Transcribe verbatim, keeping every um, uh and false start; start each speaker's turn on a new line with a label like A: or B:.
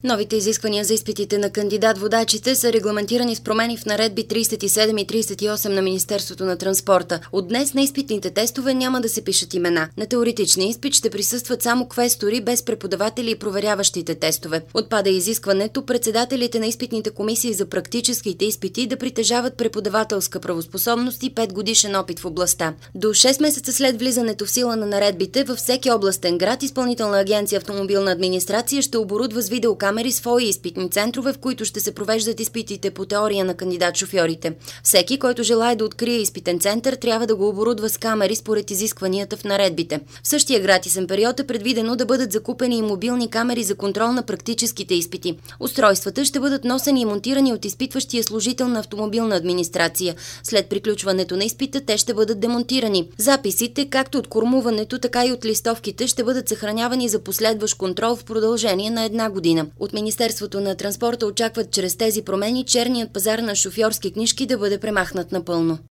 A: Новите изисквания за изпитите на кандидат-водачите са регламентирани с промени в наредби тридесет и седем и тридесет и осем на Министерството на транспорта. От днес на изпитните тестове няма да се пишат имена. На теоретичния изпит ще присъстват само квестори без преподаватели и проверяващите тестове. Отпада изискването председателите на изпитните комисии за практическите изпити да притежават преподавателска правоспособност и пет годишен опит в областта. До шест месеца след влизането в сила на наредбите във всеки областен град Изпълнителна агенция Автомобилна администрация ще оборудва с видеокамери свои изпитни центрове, в които ще се провеждат изпитите по теория на кандидат-шофьорите. Всеки, който желае да открие изпитен център, трябва да го оборудва с камери според изискванията в наредбите. В същия гратисен период е предвидено да бъдат закупени и мобилни камери за контрол на практическите изпити. Устройствата ще бъдат носени и монтирани от изпитващия служител на Автомобилна администрация. След приключването на изпита те ще бъдат демонтирани. Записите, както от кормуването, така и от листовките, ще бъдат съхранявани за последващ контрол в продължение на една година. От Министерството на транспорта очакват чрез тези промени черният пазар на шофьорски книжки да бъде премахнат напълно.